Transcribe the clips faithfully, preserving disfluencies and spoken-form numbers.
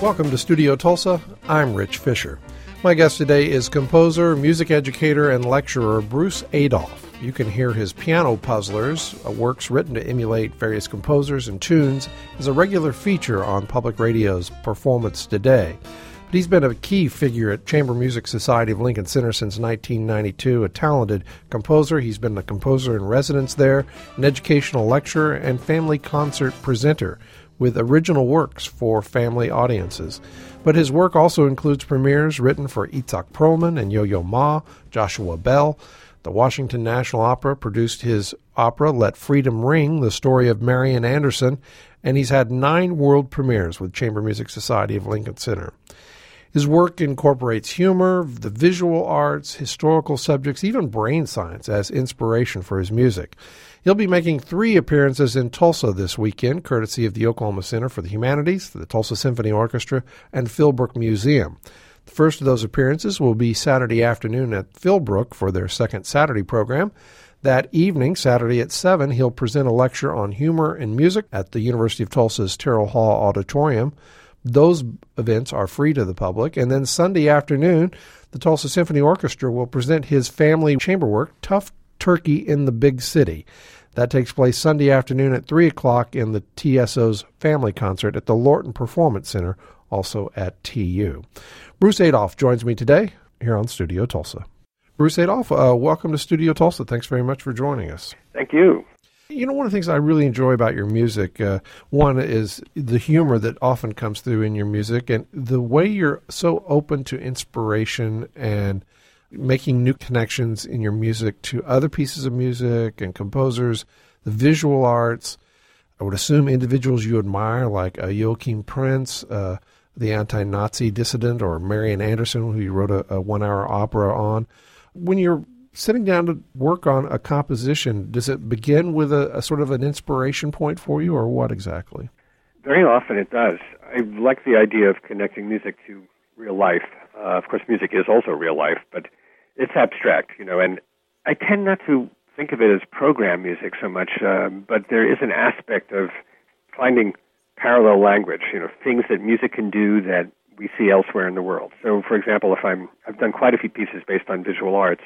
Welcome to Studio Tulsa. I'm Rich Fisher. My guest today is composer, music educator, and lecturer Bruce Adolphe. You can hear his Piano Puzzlers, works written to emulate various composers and tunes, as a regular feature on Public Radio's Performance Today. But he's been a key figure at Chamber Music Society of Lincoln Center since nineteen ninety-two, a talented composer. He's been a composer in residence there, an educational lecturer, and family concert presenter with original works for family audiences. But his work also includes premieres written for Itzhak Perlman and Yo-Yo Ma, Joshua Bell. The Washington National Opera produced his opera, Let Freedom Ring, the story of Marian Anderson, and he's had nine world premieres with Chamber Music Society of Lincoln Center. His work incorporates humor, the visual arts, historical subjects, even brain science as inspiration for his music. He'll be making three appearances in Tulsa this weekend, courtesy of the Oklahoma Center for the Humanities, the Tulsa Symphony Orchestra, and Philbrook Museum. The first of those appearances will be Saturday afternoon at Philbrook for their second Saturday program. That evening, Saturday at seven, he'll present a lecture on humor and music at the University of Tulsa's Terrell Hall Auditorium. Those events are free to the public. And then Sunday afternoon, the Tulsa Symphony Orchestra will present his family chamber work, Tough Turkey in the Big City. That takes place Sunday afternoon at three o'clock in the T S O's family concert at the Lorton Performance Center, also at T U. Bruce Adolphe joins me today here on Studio Tulsa. Bruce Adolphe, uh, welcome to Studio Tulsa. Thanks very much for joining us. Thank you. You know, one of the things I really enjoy about your music, uh, one is the humor that often comes through in your music, and the way you're so open to inspiration and making new connections in your music to other pieces of music and composers, the visual arts. I would assume individuals you admire, like uh, Joachim Prince, uh, the anti-Nazi dissident, or Marian Anderson, who you wrote a, a one-hour opera on. When you're sitting down to work on a composition, does it begin with a, a sort of an inspiration point for you, or what exactly? Very often it does. I like the idea of connecting music to real life. Uh, of course, music is also real life, but it's abstract, you know, and I tend not to think of it as program music so much, uh, but there is an aspect of finding parallel language, you know, things that music can do that we see elsewhere in the world. So, for example, if I'm, I've done quite a few pieces based on visual arts,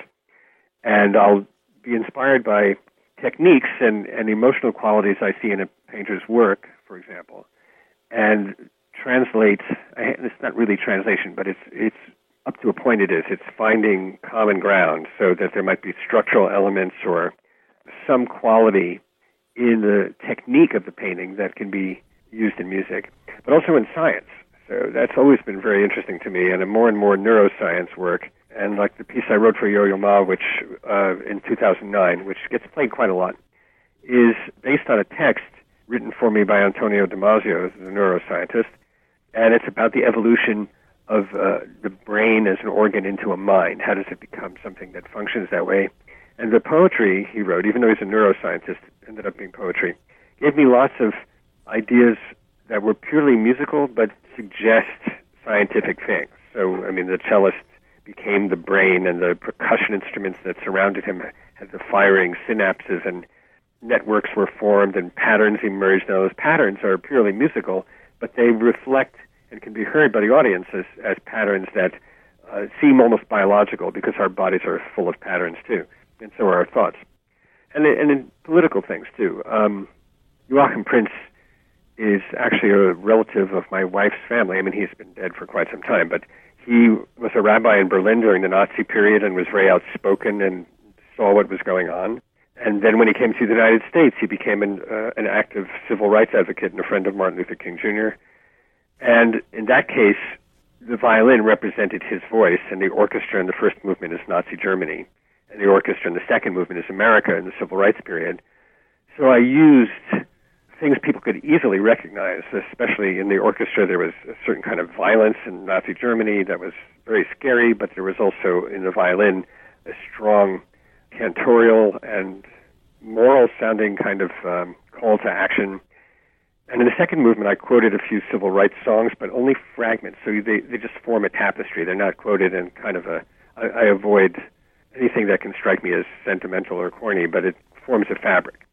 and I'll be inspired by techniques and, and emotional qualities I see in a painter's work, for example, and translate, it's not really translation, but it's it's up to a point it is. It's finding common ground so that there might be structural elements or some quality in the technique of the painting that can be used in music, but also in science. So that's always been very interesting to me, and a more and more neuroscience work. And like the piece I wrote for Yo-Yo Ma, which uh, in two thousand nine, which gets played quite a lot, is based on a text written for me by Antonio Damasio, the neuroscientist, and it's about the evolution of uh, the brain as an organ into a mind. How does it become something that functions that way? And the poetry he wrote, even though he's a neuroscientist, ended up being poetry, gave me lots of ideas that were purely musical but suggest scientific things. So, I mean, the cellist became the brain, and the percussion instruments that surrounded him had the firing synapses, and networks were formed and patterns emerged. Now, those patterns are purely musical, but they reflect and can be heard by the audience as, as patterns that uh, seem almost biological, because our bodies are full of patterns too, and so are our thoughts. And, and in political things too. Um, Joachim Prince is actually a relative of my wife's family. I mean, he's been dead for quite some time, but he was a rabbi in Berlin during the Nazi period and was very outspoken and saw what was going on. And then when he came to the United States, he became an, uh, an active civil rights advocate and a friend of Martin Luther King Junior And in that case, the violin represented his voice, and the orchestra in the first movement is Nazi Germany, and the orchestra in the second movement is America in the civil rights period. So I used things people could easily recognize, especially in the orchestra. There was a certain kind of violence in Nazi Germany that was very scary, but there was also in the violin a strong cantorial and moral-sounding kind of um, call to action. And in the second movement, I quoted a few civil rights songs, but only fragments. So they, they just form a tapestry. They're not quoted in kind of a... I, I avoid anything that can strike me as sentimental or corny, but it forms a fabric.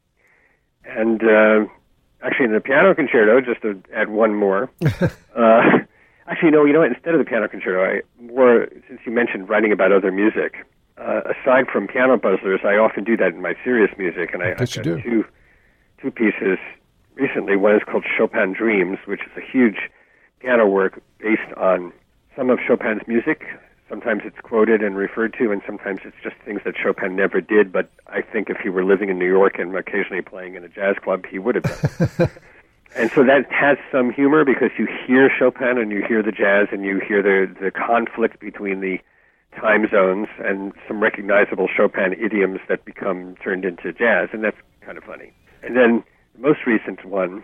And uh, actually, in the piano concerto, just to add one more, uh, Actually, no, you know what? Instead of the piano concerto, I more, since you mentioned writing about other music, uh, aside from piano puzzlers, I often do that in my serious music, and I, I guess I've you got do. two two pieces recently. One is called Chopin Dreams, which is a huge piano work based on some of Chopin's music. Sometimes it's quoted and referred to, and sometimes it's just things that Chopin never did, but I think if he were living in New York and occasionally playing in a jazz club, he would have done. And so that has some humor because you hear Chopin and you hear the jazz and you hear the, the conflict between the time zones and some recognizable Chopin idioms that become turned into jazz, and that's kind of funny. And then the most recent one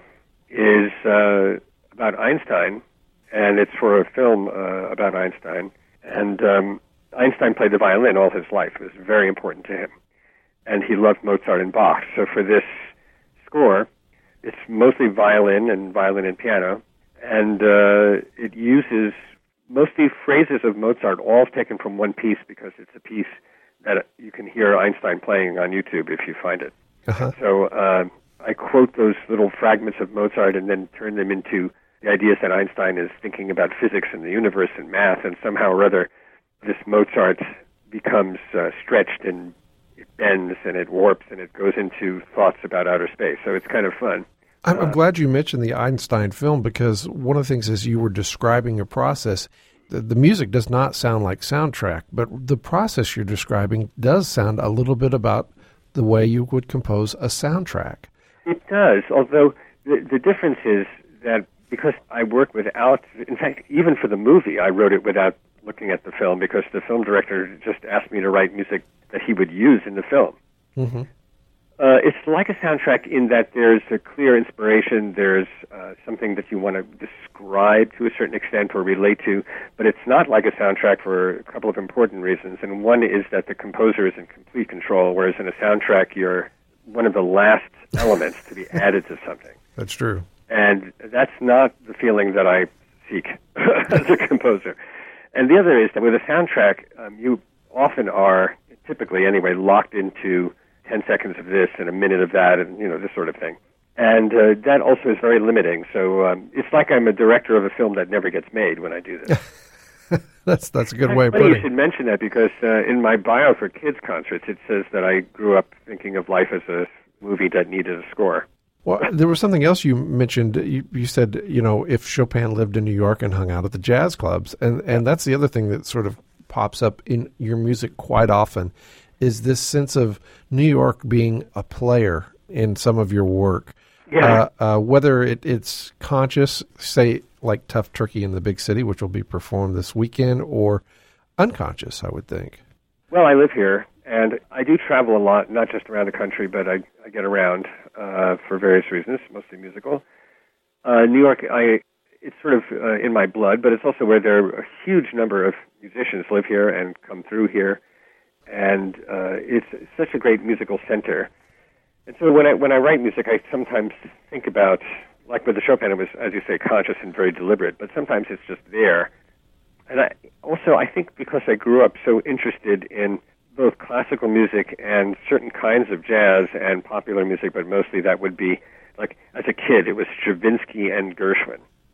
is uh, about Einstein, and it's for a film uh, about Einstein. And um, Einstein played the violin all his life. It was very important to him. And he loved Mozart and Bach. So for this score, it's mostly violin and violin and piano, and uh, it uses mostly phrases of Mozart, all taken from one piece because it's a piece that you can hear Einstein playing on YouTube if you find it. Uh-huh. So uh, I quote those little fragments of Mozart and then turn them into the ideas that Einstein is thinking about physics and the universe and math, and somehow or other this Mozart becomes uh, stretched and it bends and it warps and it goes into thoughts about outer space. So it's kind of fun. I'm, I'm uh, glad you mentioned the Einstein film because one of the things is you were describing a process. The, the music does not sound like soundtrack, but the process you're describing does sound a little bit about the way you would compose a soundtrack. It does, although the, the difference is that because I work without, in fact, even for the movie, I wrote it without looking at the film because the film director just asked me to write music that he would use in the film. Mm-hmm. Uh, it's like a soundtrack in that there's a clear inspiration, there's uh, something that you want to describe to a certain extent or relate to, but it's not like a soundtrack for a couple of important reasons. And one is that the composer is in complete control, whereas in a soundtrack, you're one of the last elements to be added to something. That's true. And that's not the feeling that I seek as a composer. And the other is that with a soundtrack, um, you often are, typically anyway, locked into ten seconds of this and a minute of that and, you know, this sort of thing. And uh, that also is very limiting. So um, it's like I'm a director of a film that never gets made when I do this. that's that's a good way of funny putting it. You should mention that because uh, in my bio for kids concerts, it says that I grew up thinking of life as a movie that needed a score. Well, there was something else you mentioned. You, you said, you know, if Chopin lived in New York and hung out at the jazz clubs, and, and that's the other thing that sort of pops up in your music quite often, is this sense of New York being a player in some of your work. Yeah. Uh, uh, whether it, it's conscious, say, like Tough Turkey in the Big City, which will be performed this weekend, or unconscious, I would think. Well, I live here, and I do travel a lot, not just around the country, but I, I get around uh, for various reasons, mostly musical. Uh, New York, I it's sort of uh, in my blood, but it's also where there are a huge number of musicians live here and come through here, and uh, it's such a great musical center. And so when I when I write music, I sometimes think about, like with the Chopin, it was, as you say, conscious and very deliberate, but sometimes it's just there. And I, also, I think because I grew up so interested in both classical music and certain kinds of jazz and popular music, but mostly that would be, like, as a kid, it was Stravinsky and Gershwin.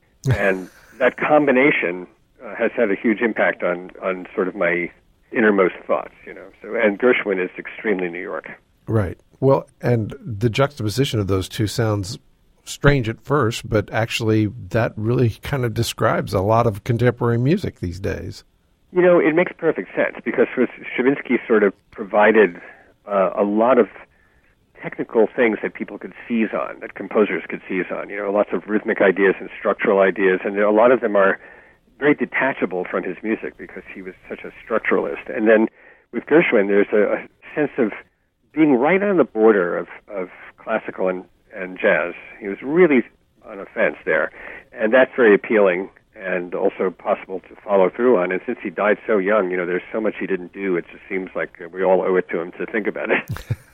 And that combination uh, has had a huge impact on, on sort of my innermost thoughts, you know. So, and Gershwin is extremely New York. Right. Well, and the juxtaposition of those two sounds strange at first, but actually that really kind of describes a lot of contemporary music these days. You know, it makes perfect sense because Stravinsky sort of provided uh, a lot of technical things that people could seize on, that composers could seize on. You know, lots of rhythmic ideas and structural ideas, and a lot of them are very detachable from his music because he was such a structuralist. And then with Gershwin, there's a, a sense of being right on the border of, of classical and, and jazz. He was really on a fence there, and that's very appealing and also possible to follow through on. And since he died so young, you know, there's so much he didn't do, it just seems like we all owe it to him to think about it.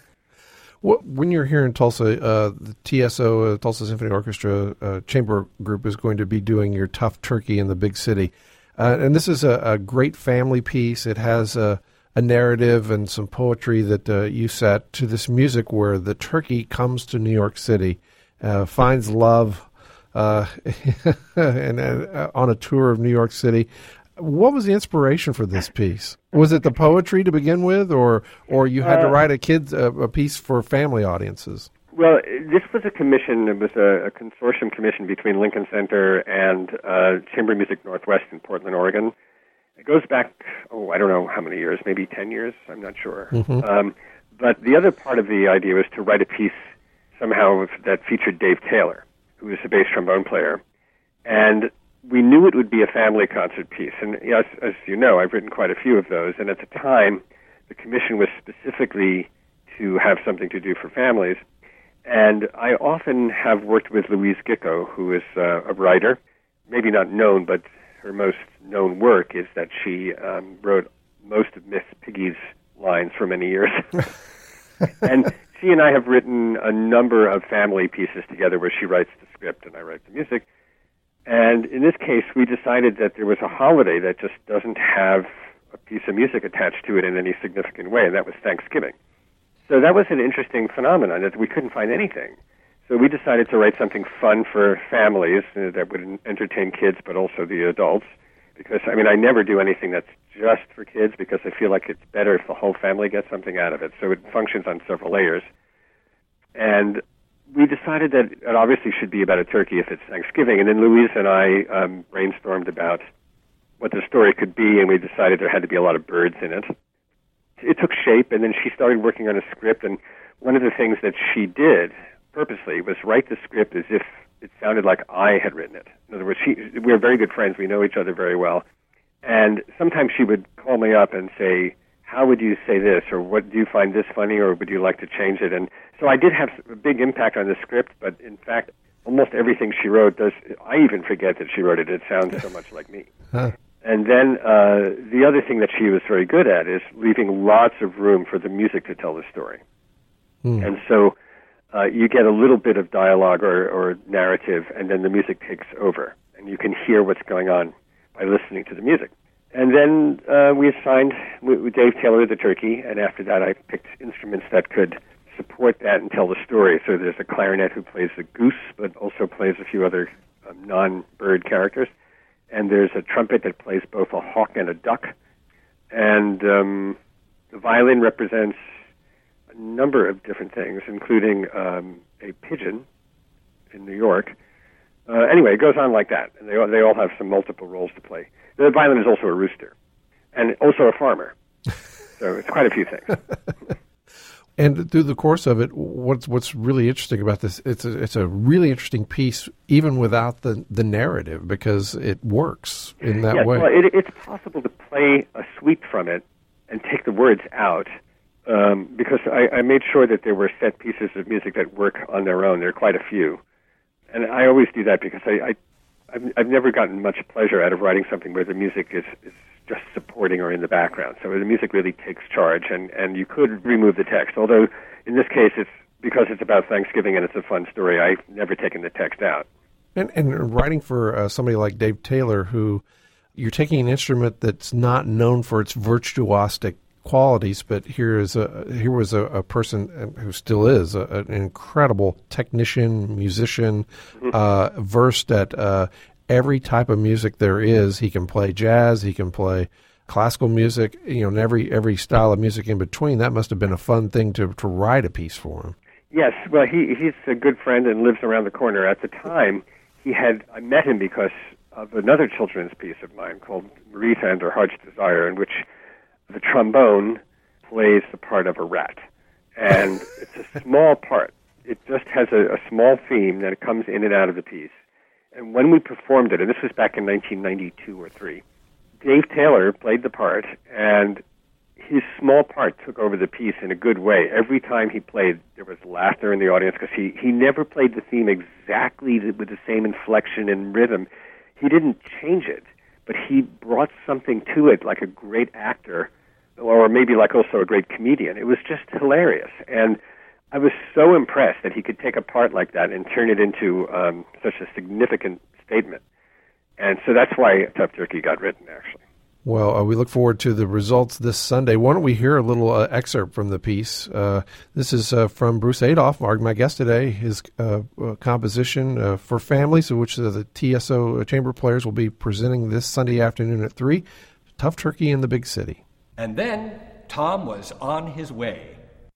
Well, when you're here in Tulsa, uh, the T S O, uh, Tulsa Symphony Orchestra uh, Chamber Group, is going to be doing your Tough Turkey in the Big City. Uh, and this is a, a great family piece. It has a, a narrative and some poetry that uh, you set to this music where the turkey comes to New York City, uh, finds love uh, and uh, on a tour of New York City. What was the inspiration for this piece? Was it the poetry to begin with, or or you had uh, to write a kids uh, a piece for family audiences? Well, this was a commission. It was a, a consortium commission between Lincoln Center and uh, Chamber Music Northwest in Portland, Oregon. It goes back, oh, I don't know how many years, maybe ten years, I'm not sure. Mm-hmm. Um, but the other part of the idea was to write a piece somehow that featured Dave Taylor, who is a bass trombone player. And we knew it would be a family concert piece. And you know, as, as you know, I've written quite a few of those. And at the time, the commission was specifically to have something to do for families. And I often have worked with Louise Gicco, who is uh, a writer, maybe not known, but her most known work is that she um, wrote most of Miss Piggy's lines for many years. And she and I have written a number of family pieces together where she writes the script and I write the music. And in this case, we decided that there was a holiday that just doesn't have a piece of music attached to it in any significant way, and that was Thanksgiving. So that was an interesting phenomenon, that we couldn't find anything. So we decided to write something fun for families uh, that would entertain kids, but also the adults. Because, I mean, I never do anything that's just for kids because I feel like it's better if the whole family gets something out of it. So it functions on several layers. And we decided that it obviously should be about a turkey if it's Thanksgiving. And then Louise and I um, brainstormed about what the story could be, and we decided there had to be a lot of birds in it. It took shape, and then she started working on a script. And one of the things that she did purposely was write the script as if it sounded like I had written it. In other words, she, we're very good friends. We know each other very well. And sometimes she would call me up and say, how would you say this, or what do you find this funny, or would you like to change it? And so I did have a big impact on the script, but in fact, almost everything she wrote does, I even forget that she wrote it. It sounds so much like me. Huh. And then uh, the other thing that she was very good at is leaving lots of room for the music to tell the story. Hmm. And so uh, you get a little bit of dialogue or, or narrative, and then the music takes over, and you can hear what's going on by listening to the music. And then uh, we assigned with Dave Taylor the turkey, and after that I picked instruments that could support that and tell the story. So there's a clarinet who plays the goose, but also plays a few other um, non-bird characters. And there's a trumpet that plays both a hawk and a duck. And um, the violin represents a number of different things, including um, a pigeon in New York. Uh, anyway, it goes on like that, and they all, they all have some multiple roles to play. The violin is also a rooster, and also a farmer. So it's quite a few things. And through the course of it, what's what's really interesting about this, it's a, it's a really interesting piece, even without the, the narrative, because it works in that yes, way. Well, it, it's possible to play a sweep from it and take the words out, um, because I, I made sure that there were set pieces of music that work on their own. There are quite a few. And I always do that because I, I, I've, I've never gotten much pleasure out of writing something where the music is, is just supporting or in the background. So the music really takes charge, and, and you could remove the text. Although in this case, it's because it's about Thanksgiving and it's a fun story, I've never taken the text out. And, and writing for uh, somebody like Dave Taylor, who you're taking an instrument that's not known for its virtuosic qualities, but here is a here was a, a person who still is a, an incredible technician, musician, mm-hmm. uh, versed at uh, every type of music there is. He can play jazz, he can play classical music, you know, and every every style of music in between. That must have been a fun thing to to write a piece for him. Yes, well, he he's a good friend and lives around the corner. At the time, he had I met him because of another children's piece of mine called Marita and Her Heart's Desire, in which the trombone plays the part of a rat. And it's a small part. It just has a, a small theme that comes in and out of the piece. And when we performed it, and this was back in nineteen ninety-two or three, Dave Taylor played the part, and his small part took over the piece in a good way. Every time he played, there was laughter in the audience because he, he never played the theme exactly with the same inflection and rhythm. He didn't change it, but he brought something to it like a great actor, or maybe like also a great comedian. It was just hilarious. And I was so impressed that he could take a part like that and turn it into um, such a significant statement. And so that's why Tough Turkey got written, actually. Well, uh, we look forward to the results this Sunday. Why don't we hear a little uh, excerpt from the piece? Uh, this is uh, from Bruce Adolph, our, my guest today, his uh, uh, composition uh, for families, which uh, the T S O Chamber Players will be presenting this Sunday afternoon at three, Tough Turkey in the Big City. And then Tom was on his way.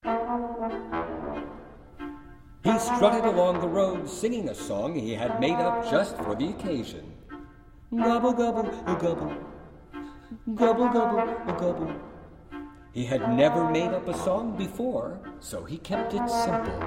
He strutted along the road singing a song he had made up just for the occasion. Gobble, gobble, gobble. Gobble, gobble, gobble. He had never made up a song before, so he kept it simple.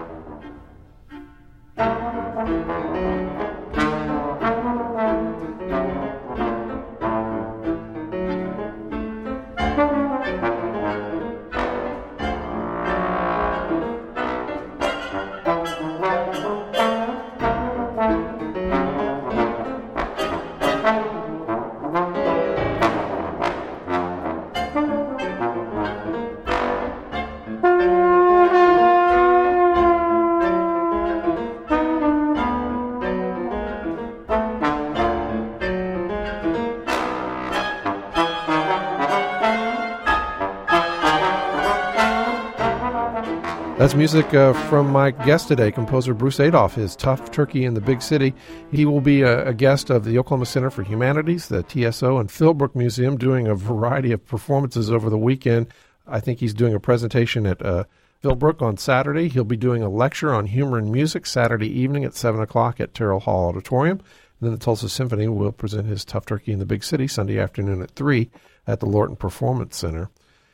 That's music uh, from my guest today, composer Bruce Adolph, his Tough Turkey in the Big City. He will be a, a guest of the Oklahoma Center for Humanities, the T S O, and Philbrook Museum, doing a variety of performances over the weekend. I think he's doing a presentation at uh, Philbrook on Saturday. He'll be doing a lecture on humor and music Saturday evening at seven o'clock at Terrell Hall Auditorium. And then the Tulsa Symphony will present his Tough Turkey in the Big City Sunday afternoon at three at the Lorton Performance Center.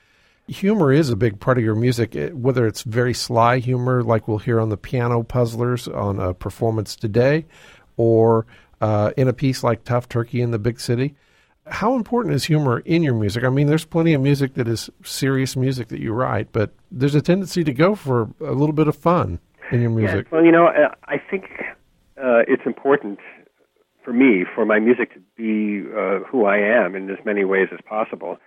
Humor is a big part of your music, whether it's very sly humor like we'll hear on the Piano Puzzlers on a performance today, or uh, in a piece like Tough Turkey in the Big City. How important is humor in your music? I mean, there's plenty of music that is serious music that you write, but there's a tendency to go for a little bit of fun in your music. Yeah, well, you know, I think uh, it's important for me, for my music to be uh, who I am in as many ways as possible.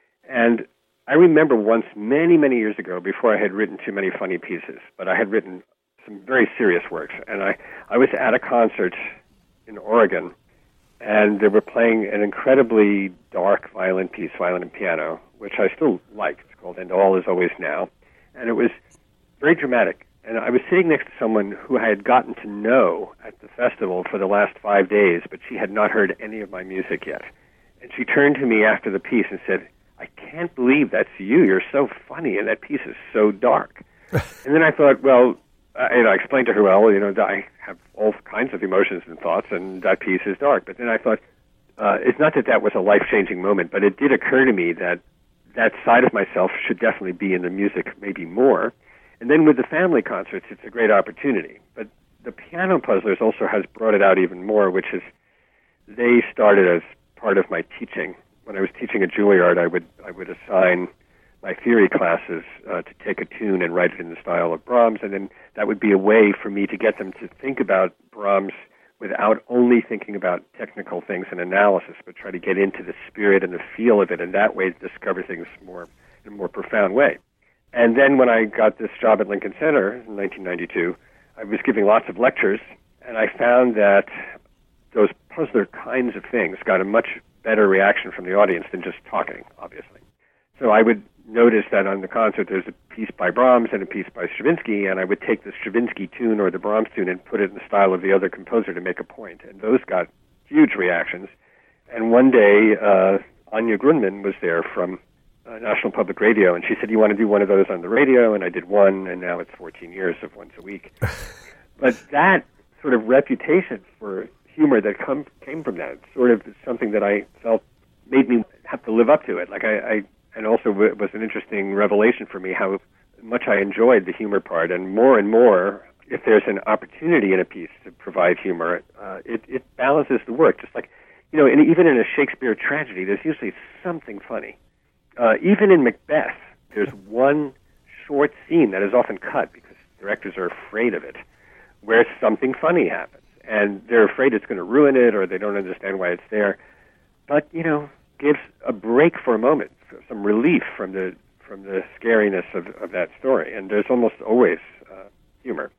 And I remember once, many, many years ago, before I had written too many funny pieces, but I had written some very serious works, and I, I was at a concert in Oregon, and they were playing an incredibly dark violin piece, violin and piano, which I still like. It's called And All Is Always Now, and it was very dramatic. And I was sitting next to someone who I had gotten to know at the festival for the last five days, but she had not heard any of my music yet. And she turned to me after the piece and said, "I can't believe that's you. You're so funny, and that piece is so dark." And then I thought, well, uh, and I explained to her, well, you know, I have all kinds of emotions and thoughts, and that piece is dark. But then I thought, uh, it's not that that was a life-changing moment, but it did occur to me that that side of myself should definitely be in the music maybe more. And then with the family concerts, it's a great opportunity. But the Piano Puzzlers also has brought it out even more, which is they started as part of my teaching. When I was teaching at Juilliard, I would I would assign my theory classes uh, to take a tune and write it in the style of Brahms, and then that would be a way for me to get them to think about Brahms without only thinking about technical things and analysis, but try to get into the spirit and the feel of it, and that way discover things more in a more profound way. And then when I got this job at Lincoln Center in nineteen ninety-two, I was giving lots of lectures, and I found that those puzzler kinds of things got a much better reaction from the audience than just talking, obviously. So I would notice that on the concert there's a piece by Brahms and a piece by Stravinsky, and I would take the Stravinsky tune or the Brahms tune and put it in the style of the other composer to make a point. And those got huge reactions. And one day, uh, Anya Grundmann was there from uh, National Public Radio, and she said, "You want to do one of those on the radio?" And I did one, and now it's fourteen years of once a week. But that sort of reputation for humor that come, came from that sort of is something that I felt made me have to live up to it. Like I, I and also it was an interesting revelation for me how much I enjoyed the humor part, and more and more, if there's an opportunity in a piece to provide humor, uh, it, it balances the work. Just like, you know, and even in a Shakespeare tragedy, there's usually something funny. Uh, even in Macbeth, there's one short scene that is often cut because directors are afraid of it, where something funny happens. And they're afraid it's going to ruin it, or they don't understand why it's there. But, you know, gives a break for a moment, some relief from the from the scariness of, of that story. And there's almost always uh, humor.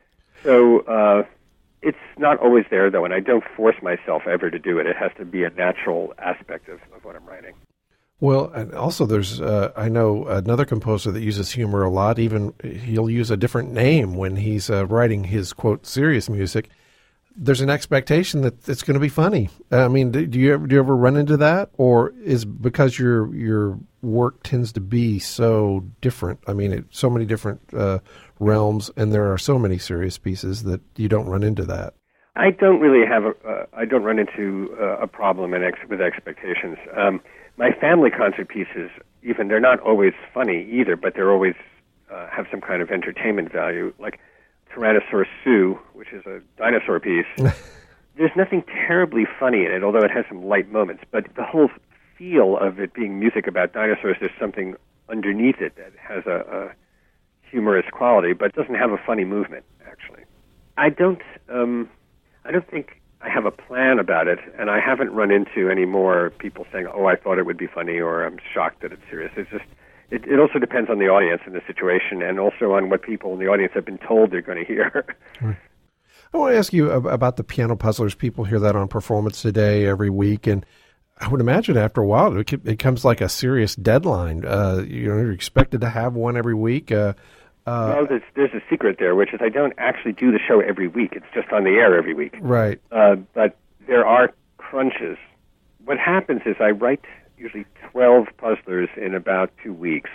So uh, it's not always there, though, and I don't force myself ever to do it. It has to be a natural aspect of, of what I'm writing. Well, and also there's, uh, I know another composer that uses humor a lot. Even he'll use a different name when he's uh, writing his, quote, serious music. There's an expectation that it's going to be funny. I mean, do you ever, do you ever run into that? Or is because your your work tends to be so different? I mean, it, so many different uh, realms, and there are so many serious pieces that you don't run into that. I don't really have a, uh, I don't run into uh, a problem in ex- with expectations. Um, my family concert pieces, even, they're not always funny either, but they're always uh, have some kind of entertainment value. Like Tyrannosaurus Sue, which is a dinosaur piece. There's nothing terribly funny in it, although it has some light moments. But the whole feel of it being music about dinosaurs, there's something underneath it that has a, a humorous quality, but doesn't have a funny movement, actually. I don't... Um, I don't think I have a plan about it, and I haven't run into any more people saying, oh, I thought it would be funny, or I'm shocked that it's serious. It's just, it, it also depends on the audience and the situation, and also on what people in the audience have been told they're going to hear. Right. I want to ask you about the Piano Puzzlers. People hear that on Performance Today every week, and I would imagine after a while it becomes like a serious deadline. Uh, you know, you're expected to have one every week. Uh, Uh, well, there's, there's a secret there, which is I don't actually do the show every week. It's just on the air every week. Right. Uh, but there are crunches. What happens is I write usually twelve puzzlers in about two weeks.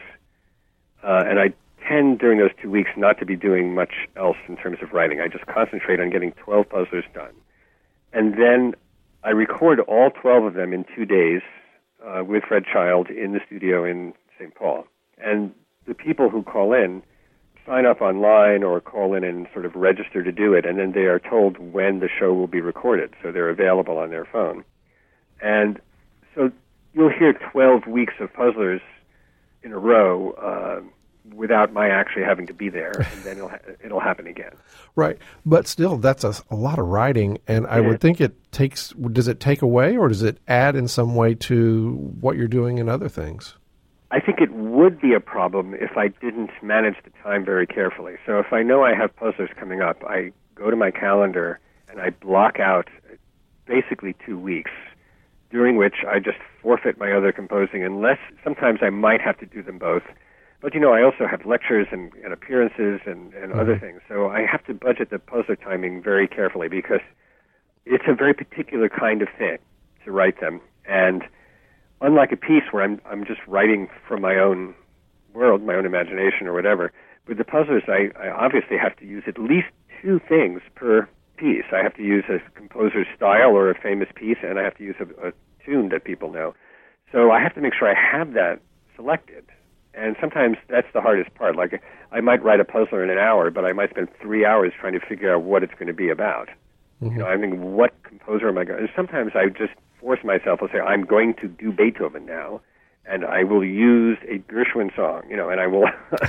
Uh, and I tend during those two weeks not to be doing much else in terms of writing. I just concentrate on getting twelve puzzlers done. And then I record all twelve of them in two days uh, with Fred Child in the studio in Saint Paul. And the people who call in sign up online or call in and sort of register to do it, and then they are told when the show will be recorded, so they're available on their phone. And so you'll hear twelve weeks of puzzlers in a row uh, without my actually having to be there, and then it'll, ha- it'll happen again. Right. But still, that's a, a lot of writing, and I would think it takes, does it take away or does it add in some way to what you're doing in other things? I think it would be a problem if I didn't manage the time very carefully. So if I know I have puzzlers coming up, I go to my calendar and I block out basically two weeks, during which I just forfeit my other composing, unless sometimes I might have to do them both. But, you know, I also have lectures and, and appearances and, and mm-hmm. other things. So I have to budget the puzzler timing very carefully because it's a very particular kind of thing to write them. And unlike a piece where I'm I'm just writing from my own world, my own imagination or whatever, with the puzzlers, I, I obviously have to use at least two things per piece. I have to use a composer's style or a famous piece, and I have to use a, a tune that people know. So I have to make sure I have that selected. And sometimes that's the hardest part. Like, I might write a puzzler in an hour, but I might spend three hours trying to figure out what it's going to be about. Mm-hmm. You know, I mean, what composer am I going to... And sometimes I just force myself to say, I'm going to do Beethoven now, and I will use a Gershwin song, you know, and I will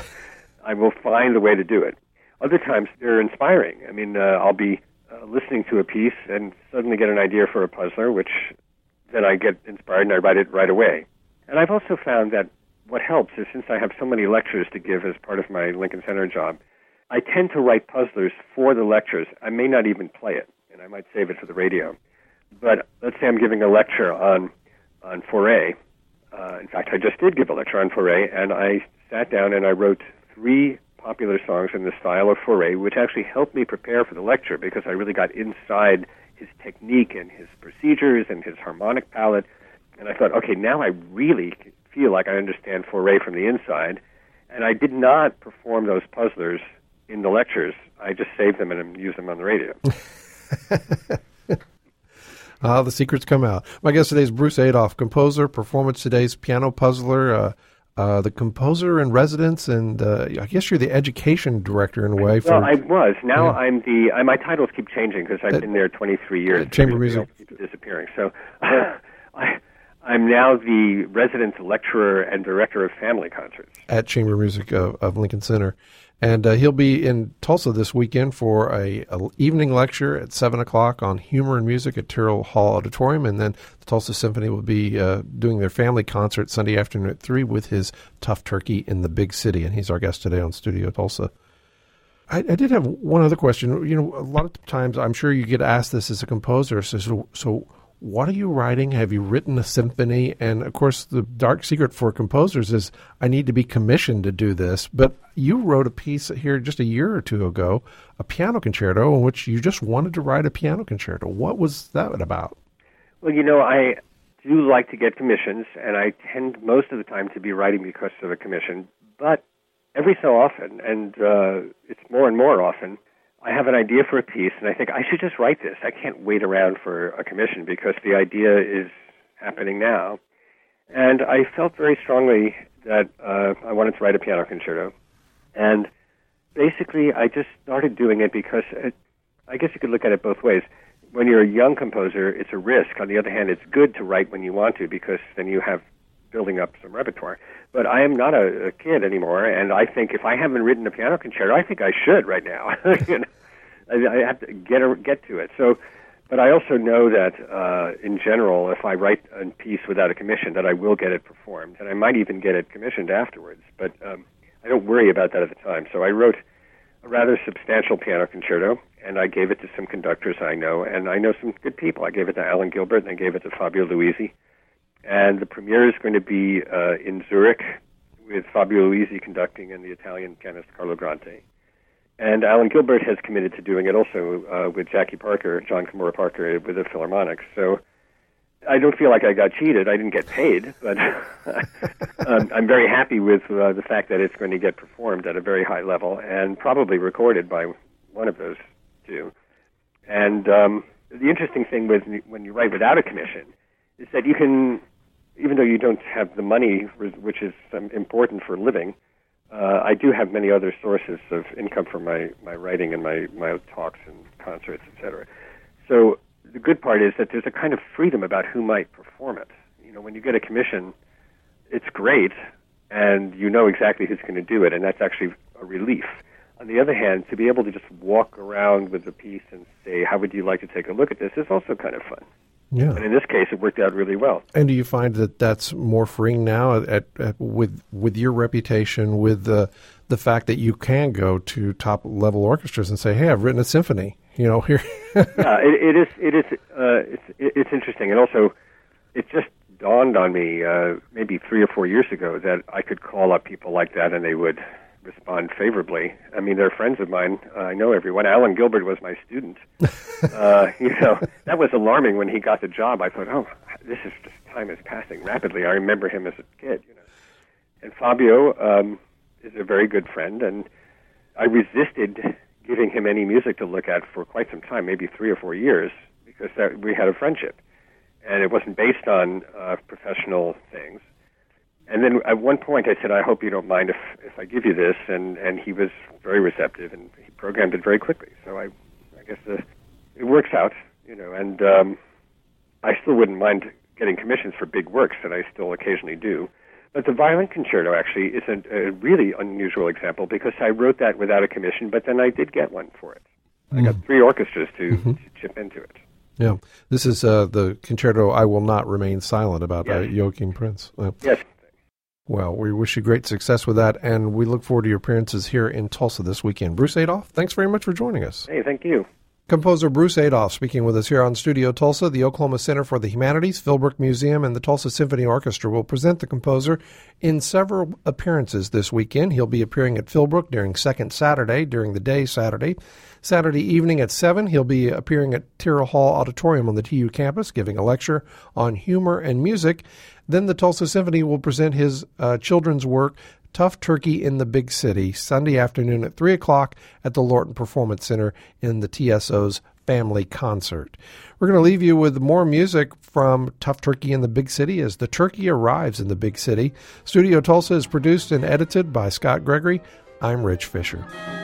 I will find a way to do it. Other times, they're inspiring. I mean, uh, I'll be uh, listening to a piece and suddenly get an idea for a puzzler, which then I get inspired and I write it right away. And I've also found that what helps is, since I have so many lectures to give as part of my Lincoln Center job, I tend to write puzzlers for the lectures. I may not even play it, and I might save it for the radio. But let's say I'm giving a lecture on on Fauré. Uh, in fact, I just did give a lecture on Fauré, and I sat down and I wrote three popular songs in the style of Fauré, which actually helped me prepare for the lecture because I really got inside his technique and his procedures and his harmonic palette. And I thought, okay, now I really feel like I understand Fauré from the inside. And I did not perform those puzzlers in the lectures. I just saved them and used them on the radio. Ah, the secrets come out. My guest today is Bruce Adolphe, composer, Performance Today's piano puzzler, uh, uh, the composer in residence, and uh, I guess you're the education director in a way. For, well, I was. Now yeah. I'm the. I, my titles keep changing because I've uh, been there twenty-three years. Uh, chamber music keeps disappearing. So uh, I, I'm now the resident lecturer and director of family concerts at Chamber Music of, of Lincoln Center. And uh, he'll be in Tulsa this weekend for a, a evening lecture at seven o'clock on humor and music at Terrell Hall Auditorium. And then the Tulsa Symphony will be uh, doing their family concert Sunday afternoon at three with his Tough Turkey in the Big City. And he's our guest today on Studio Tulsa. I, I did have one other question. You know, a lot of times I'm sure you get asked this as a composer. So, so What are you writing? Have you written a symphony? And, of course, the dark secret for composers is I need to be commissioned to do this. But you wrote a piece here just a year or two ago, a piano concerto, in which you just wanted to write a piano concerto. What was that about? Well, you know, I do like to get commissions, and I tend most of the time to be writing because of a commission. But every so often, and uh, it's more and more often, I have an idea for a piece, and I think I should just write this. I can't wait around for a commission because the idea is happening now. And I felt very strongly that uh, I wanted to write a piano concerto. And basically, I just started doing it because it, I guess you could look at it both ways. When you're a young composer, it's a risk. On the other hand, it's good to write when you want to because then you have building up some repertoire. But I am not a, a kid anymore, and I think if I haven't written a piano concerto, I think I should right now. you know, I, I have to get a, get to it. So, but I also know that uh, in general, if I write a piece without a commission, that I will get it performed, and I might even get it commissioned afterwards. But um, I don't worry about that at the time. So I wrote a rather substantial piano concerto, and I gave it to some conductors I know, and I know some good people. I gave it to Alan Gilbert, and I gave it to Fabio Luisi. And the premiere is going to be uh, in Zurich with Fabio Luisi conducting and the Italian pianist Carlo Grante. And Alan Gilbert has committed to doing it also uh, with Jackie Parker, John Kimura Parker, with the Philharmonic. So I don't feel like I got cheated. I didn't get paid, but um, I'm very happy with uh, the fact that it's going to get performed at a very high level and probably recorded by one of those two. And um, the interesting thing with when you write without a commission is that you can, even though you don't have the money, which is um, important for living, uh, I do have many other sources of income from my, my writing and my, my talks and concerts, et cetera. So the good part is that there's a kind of freedom about who might perform it. You know, when you get a commission, it's great, and you know exactly who's going to do it, and that's actually a relief. On the other hand, to be able to just walk around with the piece and say, how would you like to take a look at this, is also kind of fun. Yeah. And in this case, it worked out really well. And do you find that that's more freeing now at, at, with with your reputation, with the the fact that you can go to top level orchestras and say, "Hey, I've written a symphony." You know, here. yeah, it, it is. It is. Uh, it's it's interesting, and also, it just dawned on me uh, maybe three or four years ago that I could call up people like that, and they would respond favorably. I mean, they're friends of mine. Uh, I know everyone. Alan Gilbert was my student. uh, you know, that was alarming when he got the job. I thought, oh, this is just time is passing rapidly. I remember him as a kid. You know, and Fabio um, is a very good friend, and I resisted giving him any music to look at for quite some time, maybe three or four years, because that, we had a friendship, and it wasn't based on uh, professional things. And then at one point I said, I hope you don't mind if, if I give you this, and, and he was very receptive, and he programmed it very quickly. So I I guess the, it works out, you know, and um, I still wouldn't mind getting commissions for big works that I still occasionally do. But the violin concerto actually is a, a really unusual example because I wrote that without a commission, but then I did get one for it. Mm. I got three orchestras to, mm-hmm. to chip into it. Yeah, this is uh, the concerto I Will Not Remain Silent about yes. uh, Joachim Prince. Uh, yes. Well, we wish you great success with that, and we look forward to your appearances here in Tulsa this weekend. Bruce Adolphe, thanks very much for joining us. Hey, thank you. Composer Bruce Adolphe speaking with us here on Studio Tulsa. The Oklahoma Center for the Humanities, Philbrook Museum, and the Tulsa Symphony Orchestra will present the composer in several appearances this weekend. He'll be appearing at Philbrook during Second Saturday, during the day Saturday. Saturday evening at seven, he'll be appearing at Tyrrell Hall Auditorium on the T U campus, giving a lecture on humor and music. Then the Tulsa Symphony will present his uh, children's work, Tough Turkey in the Big City, Sunday afternoon at three o'clock at the Lorton Performance Center in the T S O's Family Concert. We're going to leave you with more music from Tough Turkey in the Big City as the turkey arrives in the big city. Studio Tulsa is produced and edited by Scott Gregory. I'm Rich Fisher.